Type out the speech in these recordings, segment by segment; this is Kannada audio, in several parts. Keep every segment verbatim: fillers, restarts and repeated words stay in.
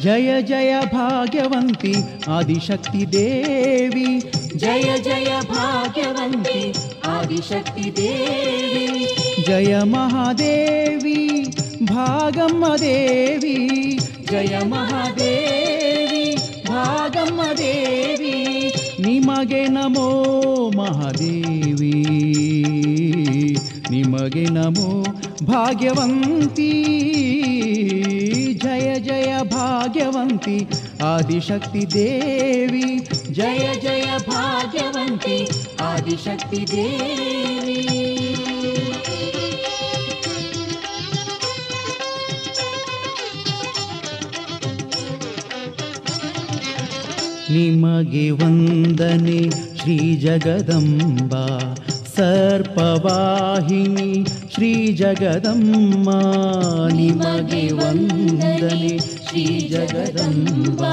जय जय भाग्यवंती आदिशक्ति देवी जय जय भाग्यवंती आदिशक्ति देवी जय महादेवी भागम्म देवी जय महादेवी भागम्म देवी निಮಗೆ नमो महादेवी निಮಗೆ नमो भाग्यवंती जय जय भाग्यवंती आदिशक्ति देवी जय जय भाग्यवंती आदिशक्ति देवी ನಿಮಗೆ ವಂದನೆ ಶ್ರೀ ಜಗದಂಬಾ ಸರ್ಪವಾಹಿನಿ ಶ್ರೀ ಜಗದಂಬ ನಿಮಗೆ ವಂದನೆ ಶ್ರೀ ಜಗದಂಬಾ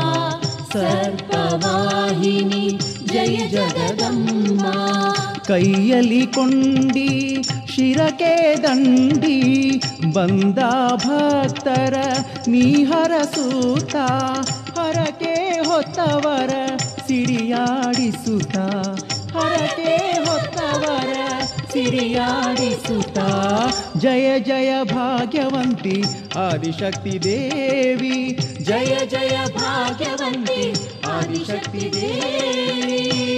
ಸರ್ಪವಾಹಿನಿ ಜಯ ಜಗದಂಬ ಕೈಯಲ್ಲಿ ಕೊಂಡಿ ಶಿರಕೆ ದಂಡಿ ಬಂದ ಭಕ್ತರ ನೀ ಹರಸೂತ ಹರಕೆ ಹೊತ್ತವರ ಸಿರಿಯಾಡಿಸುತ್ತ ಹರಕೆ ಹೊತ್ತವರ ಸಿರಿಯಾಡಿಸುತ್ತ ಜಯ ಜಯ ಭಾಗ್ಯವಂತಿ ಆದಿಶಕ್ತಿ ದೇವಿ ಜಯ ಜಯ ಭಾಗ್ಯವಂತಿ ಆದಿಶಕ್ತಿ ದೇವಿ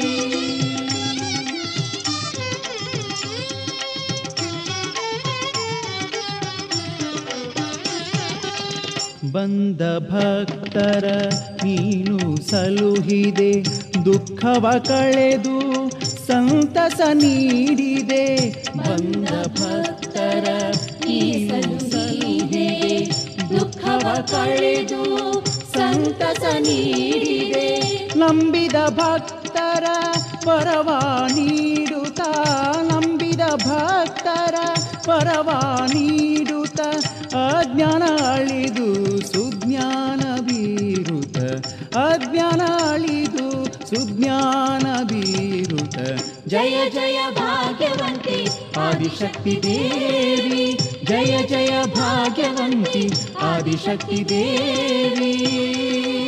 ಬಂದ ಭಕ್ತರ ನೀನು ಸಲುಹಿದೆ ದುಃಖವ ಕಳೆದು ಸಂತಸ ನೀಡಿದೆ ಬಂದ ಭಕ್ತರ ನೀನು ಸಲುಹಿದೆ ದುಃಖವ ಕಳೆದು ಸಂತಸ ನೀಡಿದೆ ನಂಬಿದ ಭಕ್ತರ ವರವ ನೀಡುತ್ತಾ ನಂಬಿದ ಭಕ್ತರ ವರವ ನೀಡುತ್ತ ಅಜ್ಞಾನ ಅಳಿದು ಸುಜ್ಞಾನ ಬೀರುತ್ತ ಅಜ್ಞಾನ ಅಳಿದು ಸುಜ್ಞಾನ ಬೀರುತ್ತ ಜಯ ಜಯ ಭಾಗ್ಯವಂತಿ ಆದಿಶಕ್ತಿ ದೇವಿ ಜಯ ಜಯ ಭಾಗ್ಯವಂತಿ ಆದಿಶಕ್ತಿ ದೇವಿ